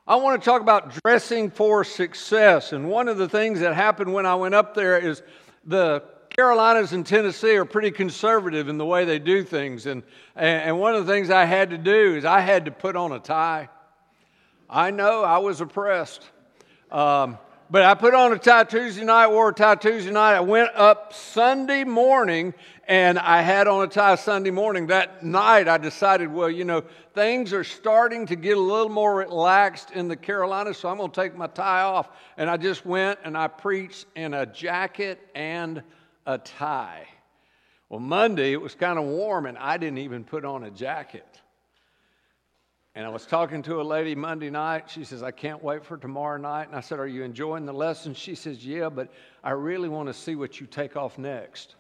I want to talk about dressing for success. And one of the things that happened when I went up there is the Carolinas and Tennessee are pretty conservative in the way they do things. And one of the things I had to do is I had to put on a tie. I know I was oppressed. But I put on a tie Tuesday night, wore a tie Tuesday night. I went up Sunday morning, and I had on a tie Sunday morning. That night, I decided, well, things are starting to get a little more relaxed in the Carolinas, so I'm going to take my tie off. And I just went and I preached in a jacket and a tie. Well, Monday, it was kind of warm, and I didn't even put on a jacket. And I was talking to a lady Monday night. She says, I can't wait for tomorrow night. And I said, are you enjoying the lesson? She says, yeah, but I really want to see what you take off next.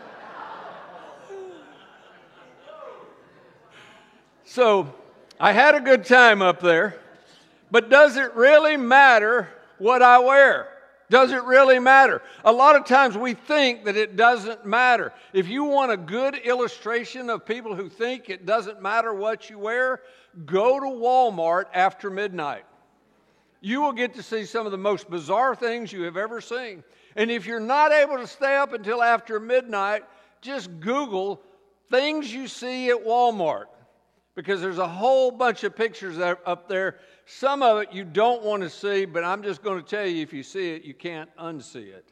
So I had a good time up there. But does it really matter what I wear? Does it really matter? A lot of times we think that it doesn't matter. If you want a good illustration of people who think it doesn't matter what you wear, go to Walmart after midnight. You will get to see some of the most bizarre things you have ever seen. And if you're not able to stay up until after midnight, just Google things you see at Walmart. Because there's a whole bunch of pictures up there. Some of it you don't want to see, but I'm just going to tell you, if you see it, you can't unsee it.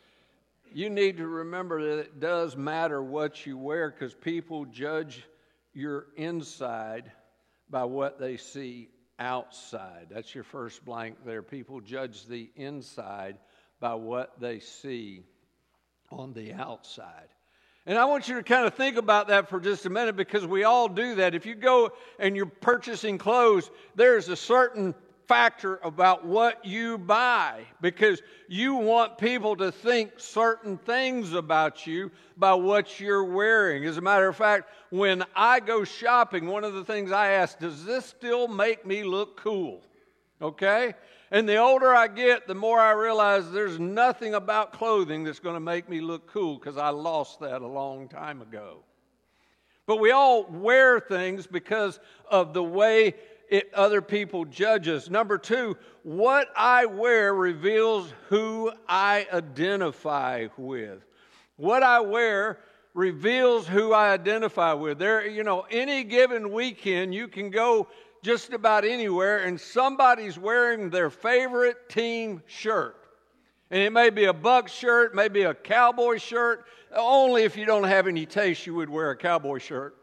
You need to remember that it does matter what you wear, because people judge your inside by what they see outside. That's your first blank there. People judge the inside by what they see on the outside. And I want you to kind of think about that for just a minute, because we all do that. If you go and you're purchasing clothes, there's a certain factor about what you buy, because you want people to think certain things about you by what you're wearing. As a matter of fact, when I go shopping, one of the things I ask, does this still make me look cool? Okay? And the older I get, the more I realize there's nothing about clothing that's going to make me look cool, because I lost that a long time ago. But we all wear things because of the way other people judge us. Number two, what I wear reveals who I identify with. What I wear reveals who I identify with. Any given weekend, you can go just about anywhere, and somebody's wearing their favorite team shirt. And it may be a Bucs shirt, maybe a Cowboy shirt. Only if you don't have any taste, you would wear a Cowboy shirt.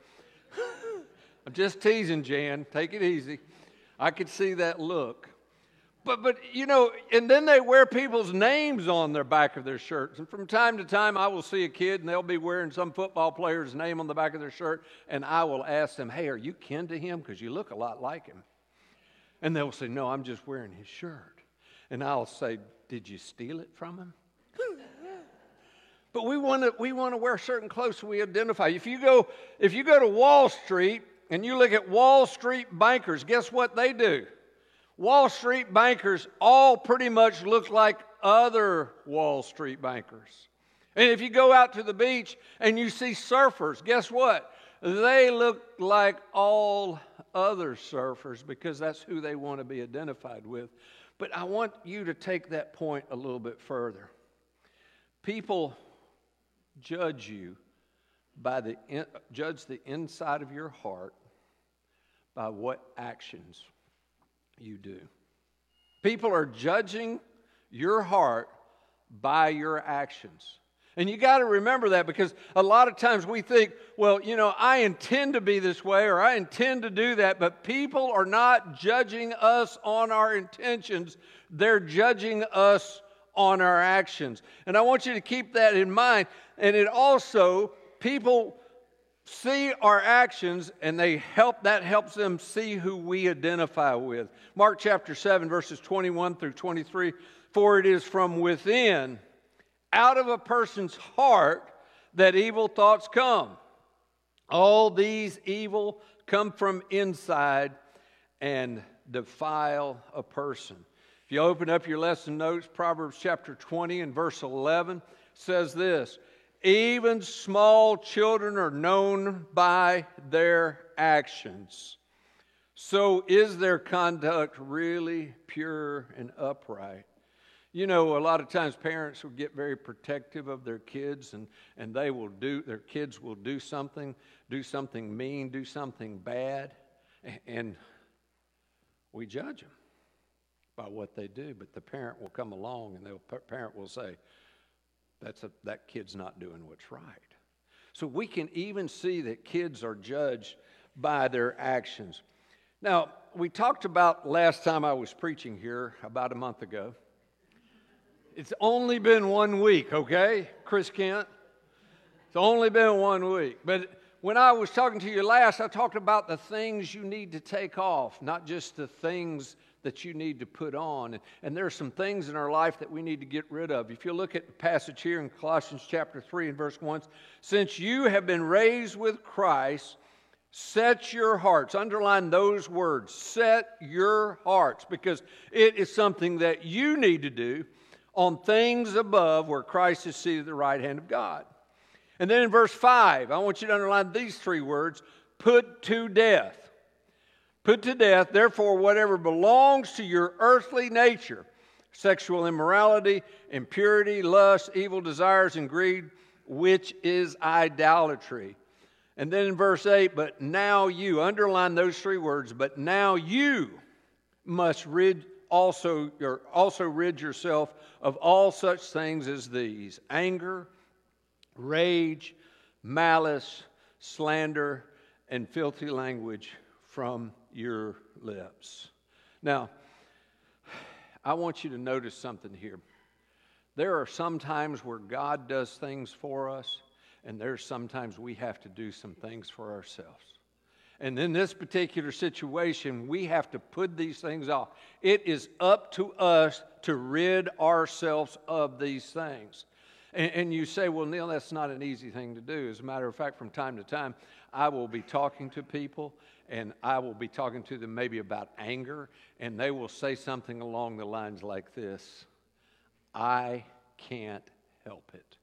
I'm just teasing, Jan. Take it easy. I could see that look. But and then they wear people's names on their back of their shirts. And from time to time, I will see a kid, and they'll be wearing some football player's name on the back of their shirt, and I will ask them, hey, are you kin to him? Because you look a lot like him. And they'll say, no, I'm just wearing his shirt. And I'll say, did you steal it from him? But we want to wear certain clothes so we identify. If you go to Wall Street and you look at Wall Street bankers, guess what they do? Wall Street bankers all pretty much look like other Wall Street bankers. And if you go out to the beach and you see surfers, guess what? They look like all other surfers, because that's who they want to be identified with. But I want you to take that point a little bit further. People judge you judge the inside of your heart by what actions you do. People are judging your heart by your actions. And you got to remember that, because a lot of times we think, well, I intend to be this way, or I intend to do that, but people are not judging us on our intentions. They're judging us on our actions. And I want you to keep that in mind. And it also, people see our actions, and that helps them see who we identify with. Mark chapter 7, verses 21 through 23. For it is from within, out of a person's heart, that evil thoughts come. All these evil come from inside and defile a person. If you open up your lesson notes, Proverbs chapter 20 and verse 11 says this: even small children are known by their actions. So is their conduct really pure and upright? You know, a lot of times parents will get very protective of their kids, and their kids will do something mean, do something bad, and we judge them by what they do. But the parent will come along, and the parent will say, that kid's not doing what's right. So we can even see that kids are judged by their actions. Now, we talked about last time I was preaching here about a month ago. It's only been 1 week, okay, Chris Kent? It's only been 1 week. But when I was talking to you last, I talked about the things you need to take off, not just the things that you need to put on. And there are some things in our life that we need to get rid of. If you look at the passage here in Colossians chapter 3 and verse 1, since you have been raised with Christ, set your hearts, underline those words, set your hearts, because it is something that you need to do on things above where Christ is seated at the right hand of God. And then in verse 5, I want you to underline these 3 words, put to death. Put to death, therefore, whatever belongs to your earthly nature, sexual immorality, impurity, lust, evil desires, and greed, which is idolatry. And then in verse 8, but now you, underline those 3 words, but now you must also rid yourself of all such things as these: anger, rage, malice, slander, and filthy language from your lips. Now, I want you to notice something here. There are some times where God does things for us, and there's sometimes we have to do some things for ourselves. And in this particular situation, we have to put these things off. It is up to us to rid ourselves of these things. And you say, well, Neil, that's not an easy thing to do. As a matter of fact, from time to time, I will be talking to people, and I will be talking to them maybe about anger, and they will say something along the lines like this: I can't help it.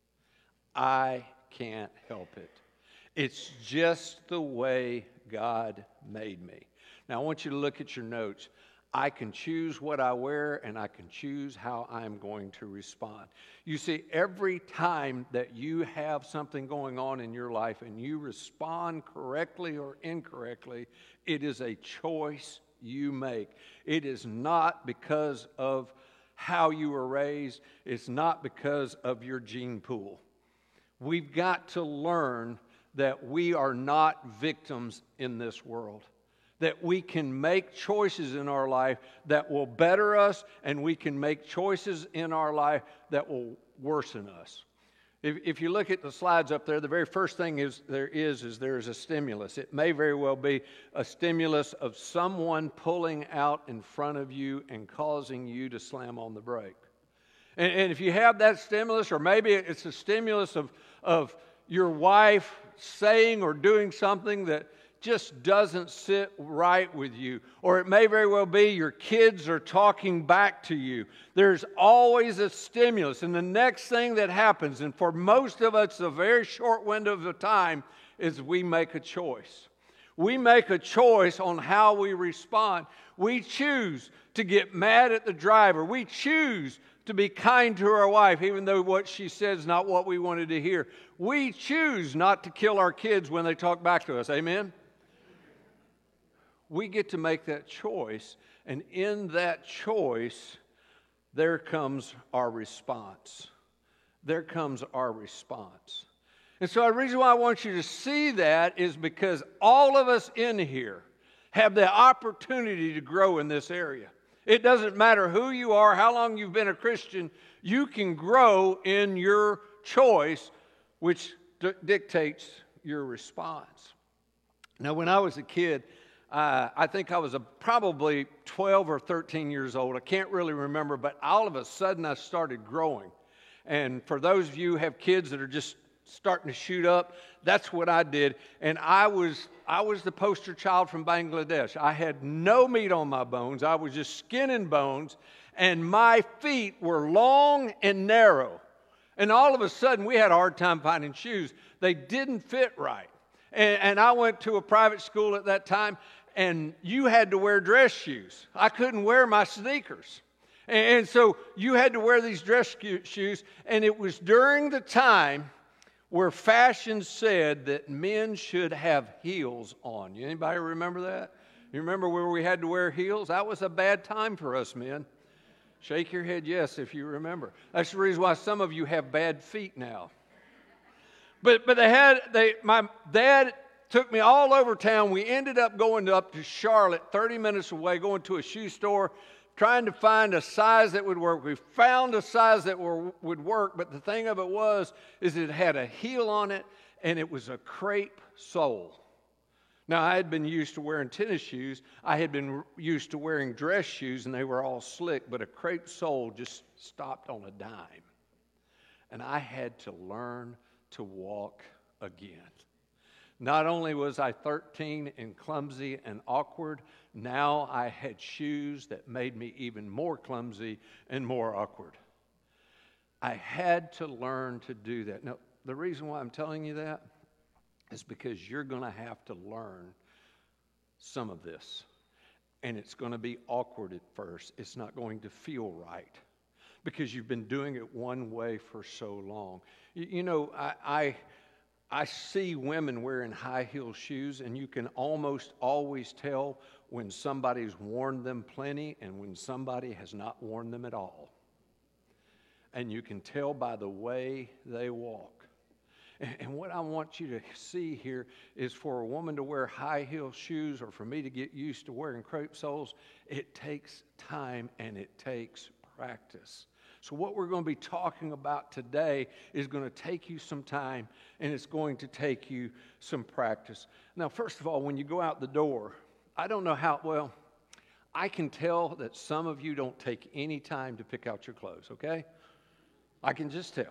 I can't help it. It's just the way God made me. Now, I want you to look at your notes. I can choose what I wear, and I can choose how I'm going to respond. You see, every time that you have something going on in your life and you respond correctly or incorrectly, it is a choice you make. It is not because of how you were raised. It's not because of your gene pool. We've got to learn that we are not victims in this world, that we can make choices in our life that will better us, and we can make choices in our life that will worsen us. If you look at the slides up there, the very first thing there is a stimulus. It may very well be a stimulus of someone pulling out in front of you and causing you to slam on the brake. And if you have that stimulus, or maybe it's a stimulus of your wife saying or doing something that just doesn't sit right with you, or it may very well be your kids are talking back to you. There's always a stimulus, and the next thing that happens, and for most of us a very short window of time, is we make a choice. We make a choice on how we respond. We choose to get mad at the driver. We choose to be kind to our wife, even though what she says is not what we wanted to hear. We choose not to kill our kids when they talk back to us. Amen? We get to make that choice, and in that choice, there comes our response. There comes our response. And so the reason why I want you to see that is because all of us in here have the opportunity to grow in this area. It doesn't matter who you are, how long you've been a Christian, you can grow in your choice, which dictates your response. Now, when I was a kid, I think I was probably 12 or 13 years old. I can't really remember, but all of a sudden I started growing. And for those of you who have kids that are just starting to shoot up, that's what I did. And I was the poster child from Bangladesh. I had no meat on my bones. I was just skin and bones, and my feet were long and narrow. And all of a sudden, we had a hard time finding shoes. They didn't fit right. And I went to a private school at that time, and you had to wear dress shoes. I couldn't wear my sneakers. And so you had to wear these dress shoes, and it was during the time where fashion said that men should have heels on. Anybody remember that? You remember where we had to wear heels? That was a bad time for us men. Shake your head yes if you remember. That's the reason why some of you have bad feet now. But my dad took me all over town. We ended up going up to Charlotte, 30 minutes away, going to a shoe store, trying to find a size that would work. We found a size that would work, but the thing of it is it had a heel on it, and it was a crepe sole. Now, I had been used to wearing tennis shoes. I had been used to wearing dress shoes, and they were all slick, but a crepe sole just stopped on a dime. And I had to learn to walk again. Not only was I 13 and clumsy and awkward, now I had shoes that made me even more clumsy and more awkward. I had to learn to do that. Now, the reason why I'm telling you that is because you're going to have to learn some of this. And it's going to be awkward at first. It's not going to feel right because you've been doing it one way for so long. You know, I see women wearing high heel shoes, and you can almost always tell when somebody's worn them plenty and when somebody has not worn them at all. And you can tell by the way they walk. And what I want you to see here is for a woman to wear high heel shoes or for me to get used to wearing crepe soles, it takes time and it takes practice. So what we're going to be talking about today is going to take you some time and it's going to take you some practice. Now, first of all, when you go out the door, I don't know how, well, I can tell that some of you don't take any time to pick out your clothes, okay? I can just tell.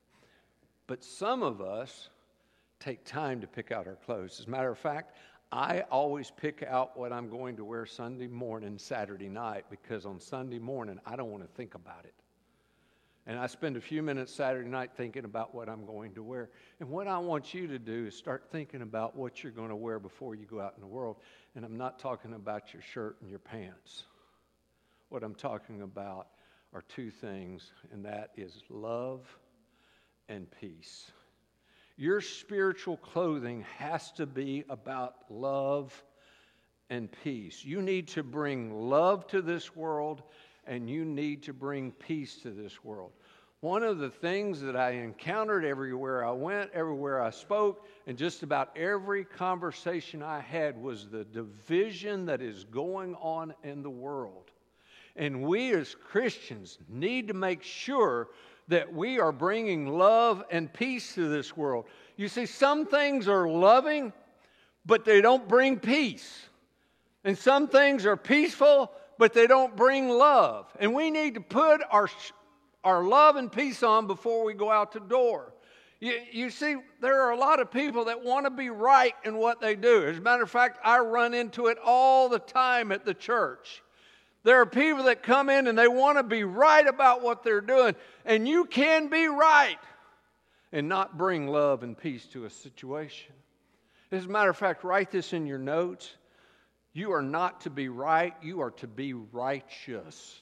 But some of us take time to pick out our clothes. As a matter of fact, I always pick out what I'm going to wear Sunday morning, Saturday night, because on Sunday morning, I don't want to think about it. And I spend a few minutes Saturday night thinking about what I'm going to wear. And what I want you to do is start thinking about what you're going to wear before you go out in the world. And I'm not talking about your shirt and your pants. What I'm talking about are two things, and that is love and peace. Your spiritual clothing has to be about love and peace. You need to bring love to this world, and you need to bring peace to this world. One of the things that I encountered everywhere I went, everywhere I spoke, and just about every conversation I had was the division that is going on in the world. And we as Christians need to make sure that we are bringing love and peace to this world. You see, some things are loving, but they don't bring peace. And some things are peaceful, but they don't bring love. And we need to put our love and peace on before we go out the door. You see, there are a lot of people that want to be right in what they do. As a matter of fact, I run into it all the time at the church. There are people that come in and they want to be right about what they're doing. And you can be right and not bring love and peace to a situation. As a matter of fact, write this in your notes. You are not to be right. You are to be righteous.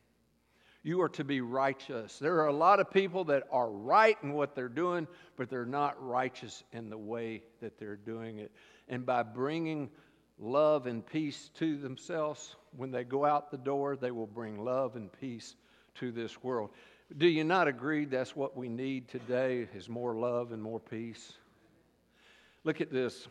You are to be righteous. There are a lot of people that are right in what they're doing, but they're not righteous in the way that they're doing it. And by bringing love and peace to themselves, when they go out the door, they will bring love and peace to this world. Do you not agree that's what we need today, is more love and more peace? Look at this.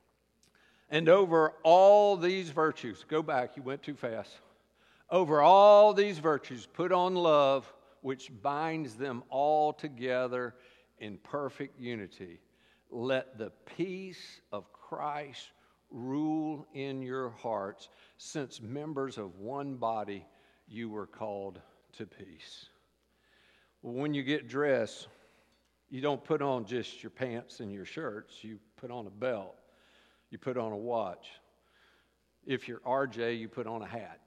And over all these virtues, go back, you went too fast. Over all these virtues, put on love, which binds them all together in perfect unity. Let the peace of Christ rule in your hearts, since members of one body you were called to peace. Well, when you get dressed, you don't put on just your pants and your shirts. You put on a belt. You put on a watch. If you're RJ, you put on a hat.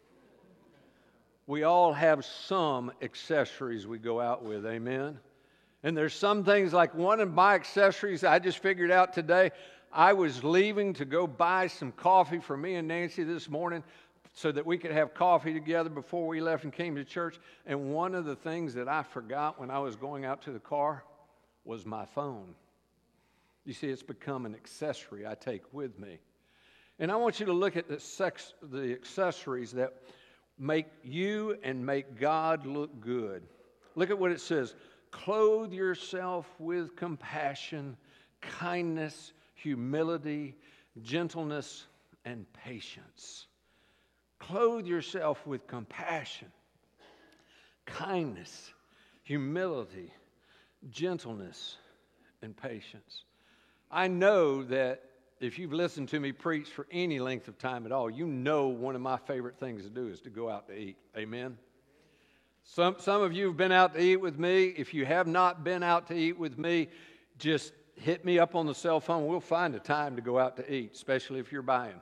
We all have some accessories we go out with, amen? And there's some things, like one of my accessories I just figured out today, I was leaving to go buy some coffee for me and Nancy this morning so that we could have coffee together before we left and came to church. And one of the things that I forgot when I was going out to the car was my phone. You see, it's become an accessory I take with me. And I want you to look at the accessories that make you and make God look good. Look at what it says. Clothe yourself with compassion, kindness, humility, gentleness, and patience. Clothe yourself with compassion, kindness, humility, gentleness, and patience. I know that if you've listened to me preach for any length of time at all, you know one of my favorite things to do is to go out to eat. Amen? Some of you have been out to eat with me. If you have not been out to eat with me, just hit me up on the cell phone. We'll find a time to go out to eat, especially if you're buying.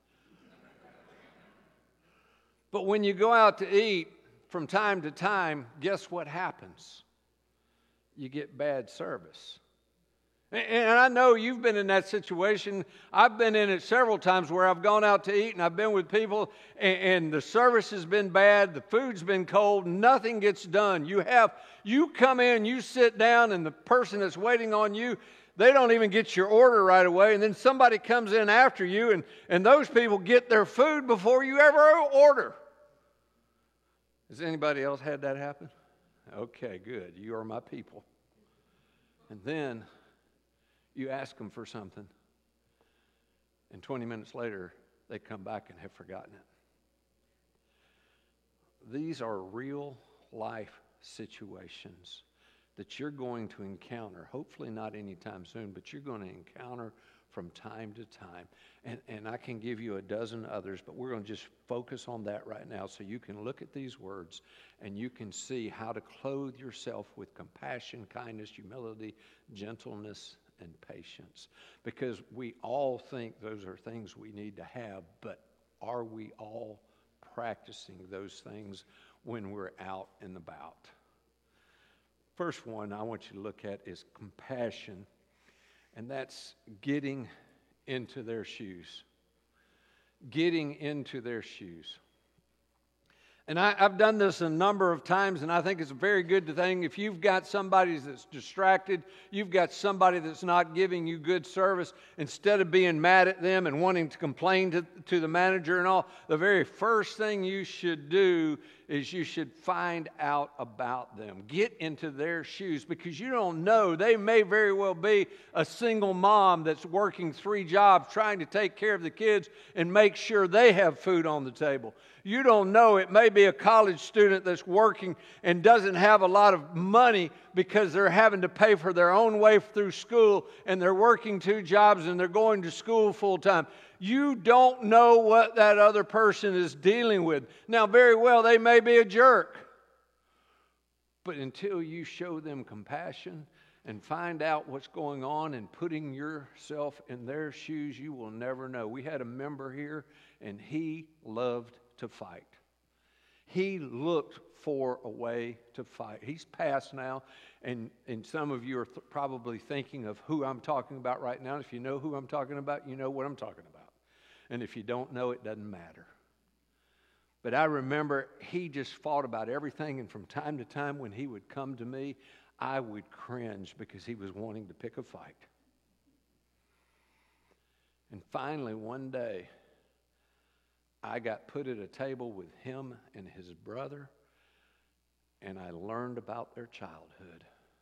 But when you go out to eat from time to time, guess what happens? You get bad service. And I know you've been in that situation. I've been in it several times where I've gone out to eat and I've been with people and the service has been bad, the food's been cold, nothing gets done. You come in, you sit down, and the person that's waiting on you, they don't even get your order right away, and then somebody comes in after you and those people get their food before you ever order. Has anybody else had that happen? Okay, good. You are my people. And then you ask them for something, and 20 minutes later, they come back and have forgotten it. These are real life situations that you're going to encounter, hopefully not anytime soon, but you're going to encounter from time to time. And I can give you a dozen others, but we're going to just focus on that right now so you can look at these words and you can see how to clothe yourself with compassion, kindness, humility, gentleness, and patience. Because we all think those are things we need to have, but are we all practicing those things when we're out and about? First one I want you to look at is compassion, and that's getting into their shoes. Getting into their shoes. And I've done this a number of times, and I think it's a very good thing. If you've got somebody that's distracted, you've got somebody that's not giving you good service, instead of being mad at them and wanting to complain to the manager and all, the very first thing you should do is you should find out about them. Get into their shoes, because you don't know. They may very well be a single mom that's working 3 jobs trying to take care of the kids and make sure they have food on the table. You don't know. It may be a college student that's working and doesn't have a lot of money because they're having to pay for their own way through school, and they're working 2 jobs and they're going to school full time. You don't know what that other person is dealing with. Now, very well, they may be a jerk. But until you show them compassion and find out what's going on and putting yourself in their shoes, you will never know. We had a member here, and he loved to fight. He looked for a way to fight. He's passed now, and some of you are probably thinking of who I'm talking about right now. If you know who I'm talking about, you know what I'm talking about. And if you don't know, it doesn't matter. But I remember he just fought about everything, and from time to time when he would come to me, I would cringe because he was wanting to pick a fight. And finally, one day, I got put at a table with him and his brother, and I learned about their childhood.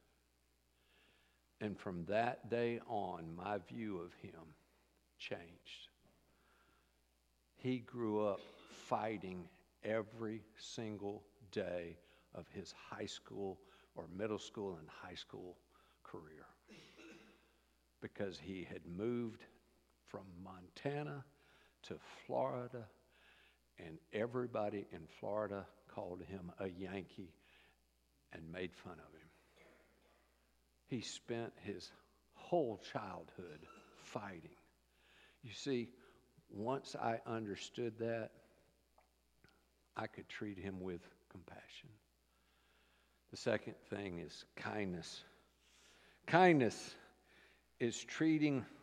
And from that day on, my view of him changed. He grew up fighting every single day of his high school or middle school and high school career, because he had moved from Montana to Florida, and everybody in Florida called him a Yankee and made fun of him. He spent his whole childhood fighting. You see, once I understood that, I could treat him with compassion. The second thing is kindness. Kindness is treating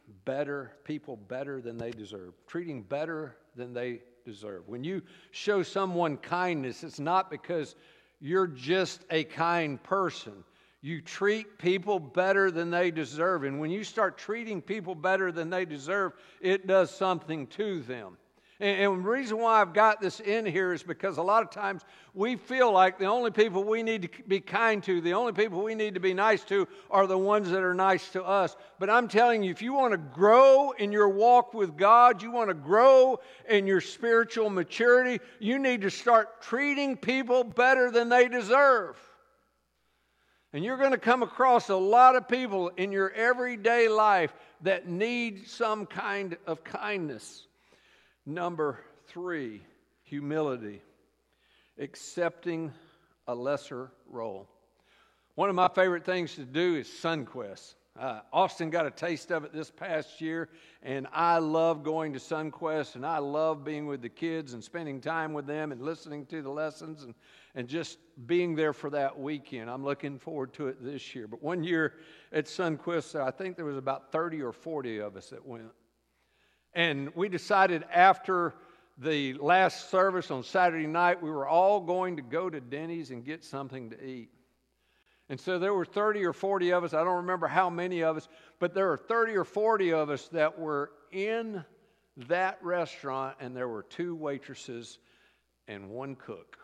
people better than they deserve. Treating better than they deserve. When you show someone kindness, it's not because you're just a kind person. You treat people better than they deserve. And when you start treating people better than they deserve, it does something to them. And the reason why I've got this in here is because a lot of times we feel like the only people we need to be kind to, the only people we need to be nice to are the ones that are nice to us. But I'm telling you, if you want to grow in your walk with God, you want to grow in your spiritual maturity, you need to start treating people better than they deserve. And you're going to come across a lot of people in your everyday life that need some kind of kindness. Number 3, humility, accepting a lesser role. One of my favorite things to do is SunQuest. Austin got a taste of it this past year, and I love going to SunQuest, and I love being with the kids and spending time with them and listening to the lessons and just being there for that weekend. I'm looking forward to it this year. But one year at SunQuest, I think there was about 30 or 40 of us that went. And we decided after the last service on Saturday night, we were all going to go to Denny's and get something to eat. And so there were 30 or 40 of us. I don't remember how many of us, but there were 30 or 40 of us that were in that restaurant, and there were 2 waitresses and 1 cook.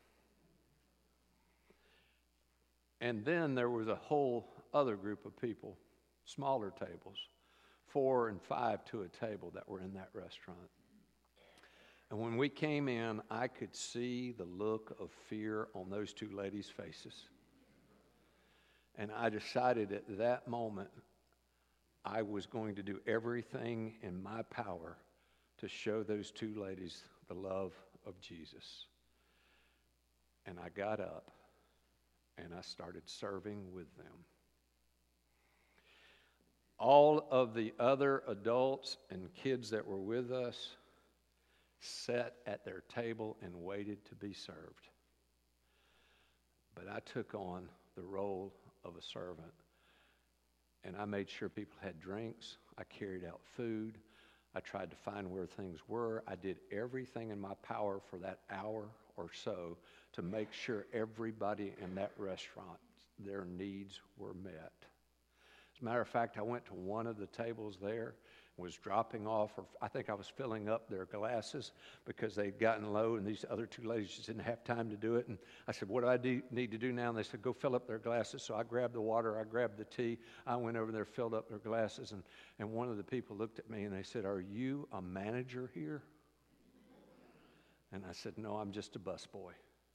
And then there was a whole other group of people, smaller tables, 4 and 5 to a table that were in that restaurant. And when we came in, I could see the look of fear on those 2 ladies' faces. And I decided at that moment I was going to do everything in my power to show those 2 ladies the love of Jesus. And I got up and I started serving with them. All of the other adults and kids that were with us sat at their table and waited to be served. But I took on the role of a servant, and I made sure people had drinks. I carried out food. I tried to find where things were. I did everything in my power for that hour or so to make sure everybody in that restaurant, their needs were met. As a matter of fact, I went to one of the tables there, was dropping off, or I think I was filling up their glasses because they'd gotten low, and these other 2 ladies just didn't have time to do it. And I said, what do I need to do now? And they said, go fill up their glasses. So I grabbed the water, I grabbed the tea, I went over there, filled up their glasses, and one of the people looked at me and they said, are you a manager here? And I said, no, I'm just a busboy.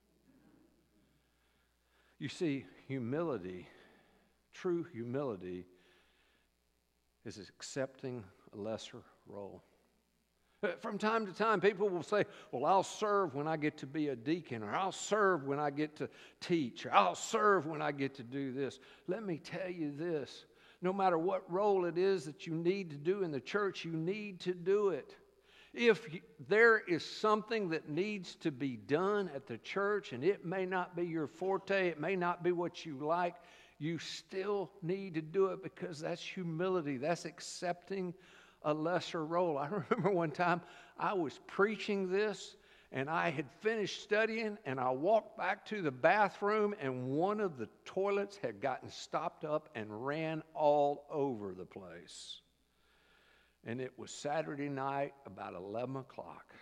You see, humility, true humility, is accepting a lesser role. From time to time, people will say, well, I'll serve when I get to be a deacon, or I'll serve when I get to teach, or I'll serve when I get to do this. Let me tell you this, no matter what role it is that you need to do in the church, you need to do it. If there is something that needs to be done at the church, and it may not be your forte, it may not be what you like, you still need to do it, because that's humility. That's accepting a lesser role. I remember one time I was preaching this, and I had finished studying, and I walked back to the bathroom, and one of the toilets had gotten stopped up and ran all over the place. And it was Saturday night, about 11 o'clock.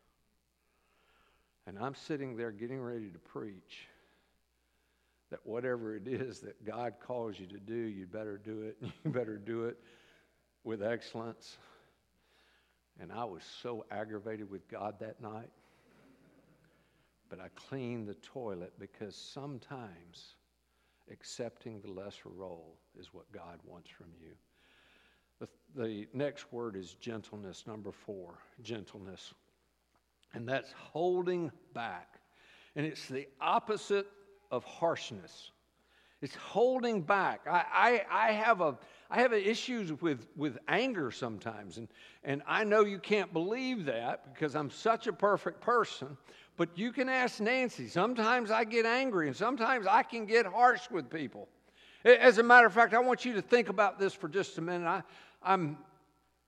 And I'm sitting there getting ready to preach that whatever it is that God calls you to do, you better do it. You better do it with excellence. And I was so aggravated with God that night. But I cleaned the toilet, because sometimes accepting the lesser role is what God wants from you. The next word is gentleness, number 4, gentleness. And that's holding back. And it's the opposite of harshness. It's holding back. I have issues with anger sometimes, and I know you can't believe that because I'm such a perfect person, but you can ask Nancy. Sometimes I get angry, and sometimes I can get harsh with people. As a matter of fact, I want you to think about this for just a minute. I'm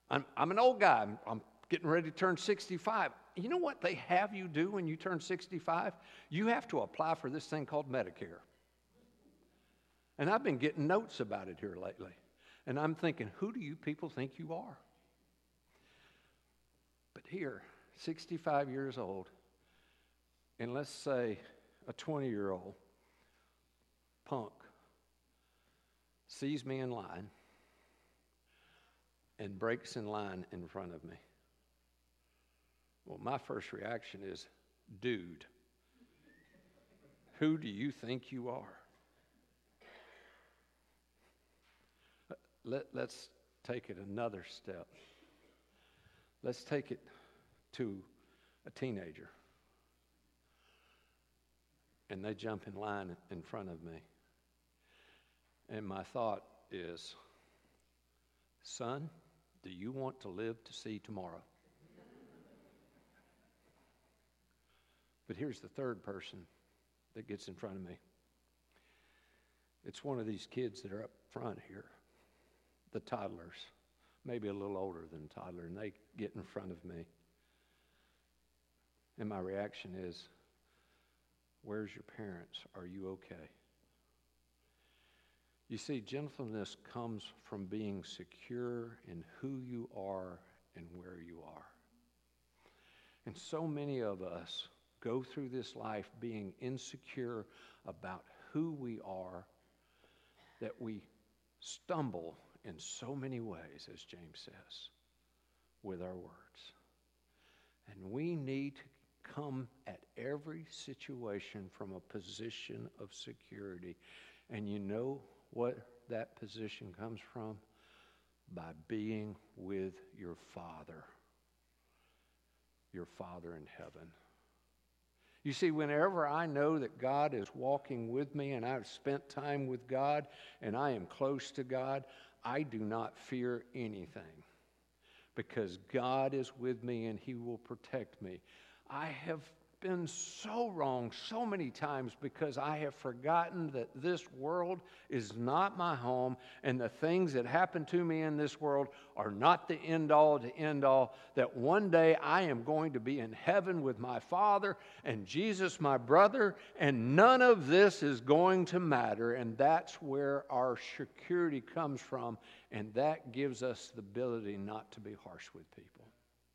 I'm an old guy. I'm getting ready to turn 65. You know what they have you do when you turn 65? You have to apply for this thing called Medicare. And I've been getting notes about it here lately. And I'm thinking, who do you people think you are? But here, 65 years old, and let's say a 20-year-old punk sees me in line and breaks in line in front of me. Well, my first reaction is, dude, who do you think you are? Let's take it another step. Let's take it to a teenager. And they jump in line in front of me. And my thought is, son, do you want to live to see tomorrow? But here's the third person that gets in front of me. It's one of these kids that are up front here, the toddlers, maybe a little older than a toddler, and they get in front of me. And my reaction is, where's your parents? Are you okay? You see, gentleness comes from being secure in who you are and where you are. And so many of us go through this life being insecure about who we are that we stumble in so many ways, as James says, with our words. And we need to come at every situation from a position of security. And you know what that position comes from? By being with your Father in heaven. You see, whenever I know that God is walking with me and I've spent time with God and I am close to God, I do not fear anything because God is with me and He will protect me. I have been so wrong so many times because I have forgotten that this world is not my home and the things that happen to me in this world are not the end all to end all, that one day I am going to be in heaven with my Father and Jesus my brother, and none of this is going to matter, and that's where our security comes from, and that gives us the ability not to be harsh with people.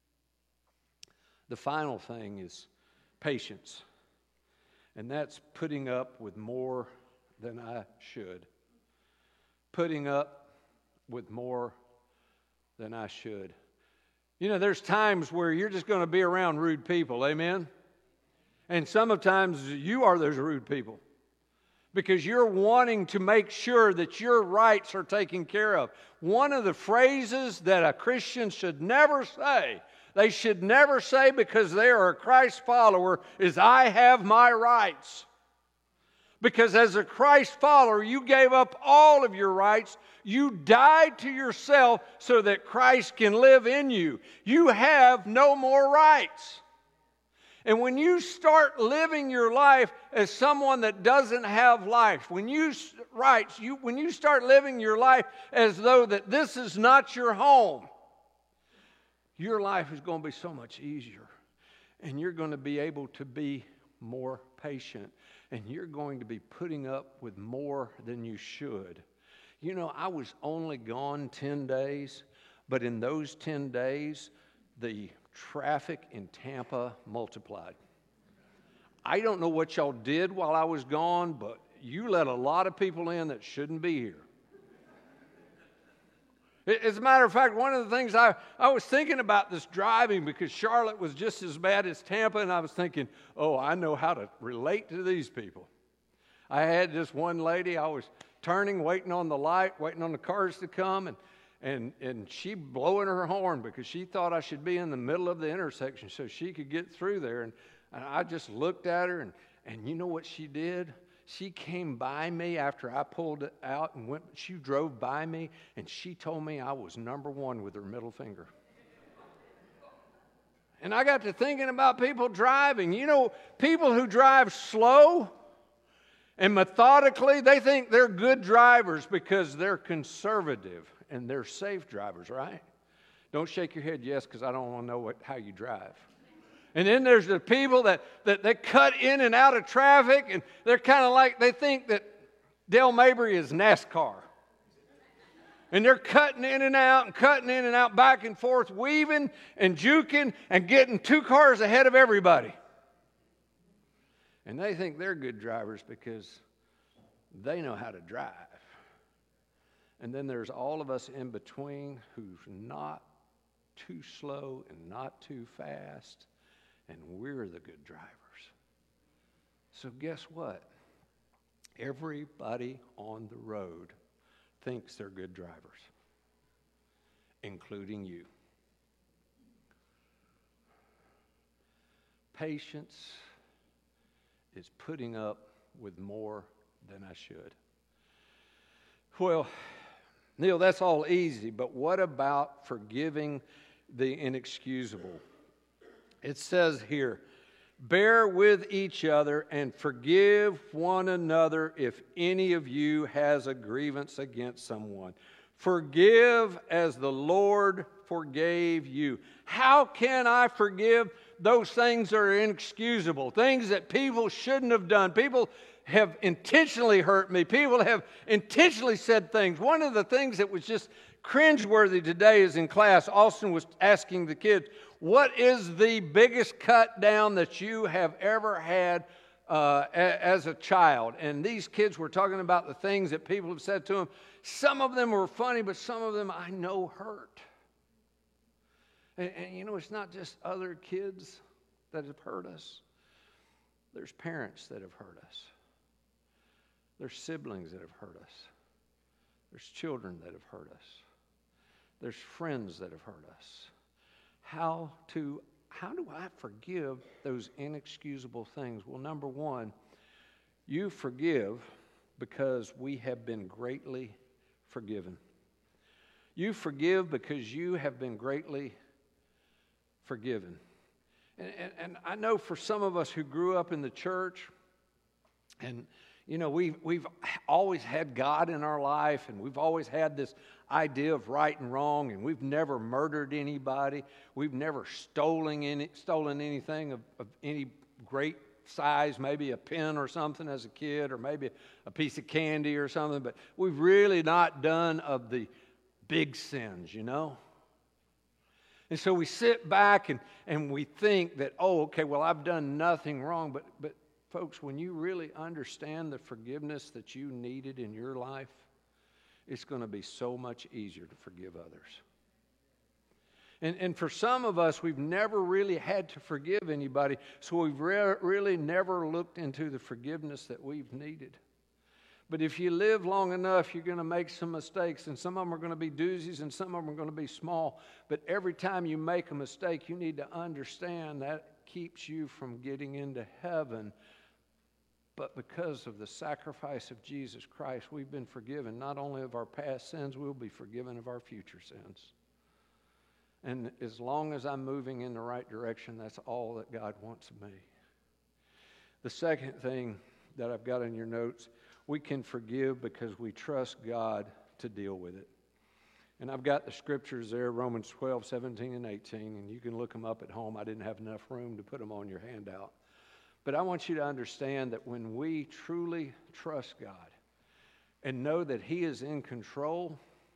The final thing is patience. And that's putting up with more than I should. Putting up with more than I should. You know, there's times where you're just going to be around rude people, amen? And sometimes you are those rude people because you're wanting to make sure that your rights are taken care of. One of the phrases that a Christian should never say, they should never say because they are a Christ follower, is I have my rights. Because as a Christ follower, you gave up all of your rights. You died to yourself so that Christ can live in you. You have no more rights. And when you start living your life as someone that doesn't have life, when you start living your life as though that this is not your home, your life is going to be so much easier. And you're going to be able to be more patient. And you're going to be putting up with more than you should. You know, I was only gone 10 days, but in those 10 days, the traffic in Tampa multiplied. I don't know what y'all did while I was gone, but you let a lot of people in that shouldn't be here. As a matter of fact, one of the things I was thinking about this driving, because Charlotte was just as bad as Tampa, and I was thinking, oh, I know how to relate to these people. I had this one lady, I was turning, waiting on the light, waiting on the cars to come, and she blowing her horn because she thought I should be in the middle of the intersection so she could get through there. And I just looked at her, and you know what she did? She came by me after I pulled it out and went. She drove by me, and she told me I was number one with her middle finger. And I got to thinking about people driving. You know, people who drive slow and methodically, they think they're good drivers because they're conservative and they're safe drivers, right? Don't shake your head yes, because I don't want to know how you drive. And then there's the people that cut in and out of traffic, and they're kind of like, they think that Dale Mabry is NASCAR. And they're cutting in and out, back and forth, weaving and juking and getting 2 cars ahead of everybody. And they think they're good drivers because they know how to drive. And then there's all of us in between who's not too slow and not too fast, and we're the good drivers. So guess what? Everybody on the road thinks they're good drivers, including you. Patience is putting up with more than I should. Well, Neil, that's all easy, but what about forgiving the inexcusable? It says here, bear with each other and forgive one another if any of you has a grievance against someone. Forgive as the Lord forgave you. How can I forgive those things that are inexcusable? Things that people shouldn't have done. People have intentionally hurt me. People have intentionally said things. One of the things that was just cringeworthy today is in class, Austin was asking the kids, what is the biggest cut down that you have ever had as a child? And these kids were talking about the things that people have said to them. Some of them were funny, but some of them I know hurt. And you know, it's not just other kids that have hurt us. There's parents that have hurt us. There's siblings that have hurt us. There's children that have hurt us. There's friends that have hurt us. How do I forgive those inexcusable things? Well, number one, you forgive because we have been greatly forgiven. You forgive because you have been greatly forgiven. And I know for some of us who grew up in the church, and you know, we've always had God in our life, and we've always had this idea of right and wrong, and we've never murdered anybody. We've never stolen anything of any great size, maybe a pen or something as a kid, or maybe a piece of candy or something, but we've really not done of the big sins, you know? And so we sit back and we think that, oh, okay, well, I've done nothing wrong, but folks, when you really understand the forgiveness that you needed in your life, it's going to be so much easier to forgive others. And for some of us, we've never really had to forgive anybody, so we've really never looked into the forgiveness that we've needed. But if you live long enough, you're going to make some mistakes, and some of them are going to be doozies, and some of them are going to be small. But every time you make a mistake, you need to understand that keeps you from getting into heaven. But because of the sacrifice of Jesus Christ, we've been forgiven not only of our past sins, we'll be forgiven of our future sins. And as long as I'm moving in the right direction, that's all that God wants of me. The second thing that I've got in your notes, we can forgive because we trust God to deal with it. And I've got the scriptures there, Romans 12, 17, and 18, and you can look them up at home. I didn't have enough room to put them on your handout. But I want you to understand that when we truly trust God and know that He is in control,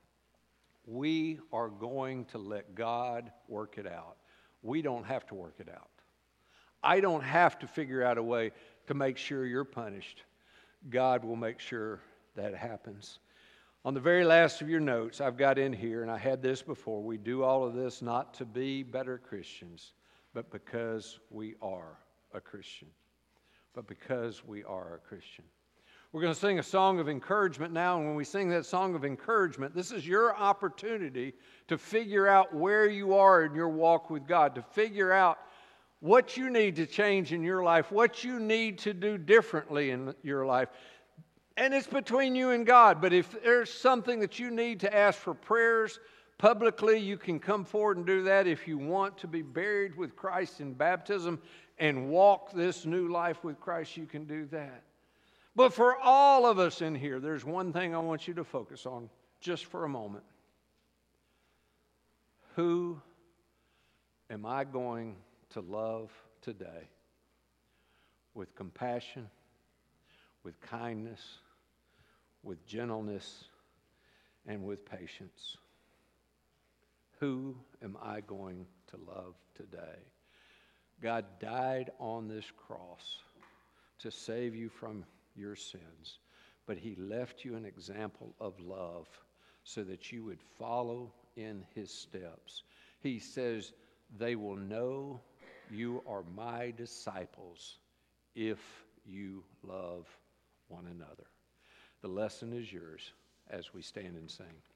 we are going to let God work it out. We don't have to work it out. I don't have to figure out a way to make sure you're punished. God will make sure that happens. On the very last of your notes, I've got in here, and I had this before, we do all of this not to be better Christians, but because we are a Christian. But because we are a Christian. We're going to sing a song of encouragement now, and when we sing that song of encouragement, this is your opportunity to figure out where you are in your walk with God, to figure out what you need to change in your life, what you need to do differently in your life. And it's between you and God, but if there's something that you need to ask for prayers publicly, you can come forward and do that. If you want to be buried with Christ in baptism and walk this new life with Christ, you can do that. But for all of us in here, there's one thing I want you to focus on just for a moment. Who am I going to love today with compassion, with kindness, with gentleness, and with patience? Who am I going to love today? God died on this cross to save you from your sins, but he left you an example of love so that you would follow in his steps. He says, they will know you are my disciples if you love one another. The lesson is yours as we stand and sing.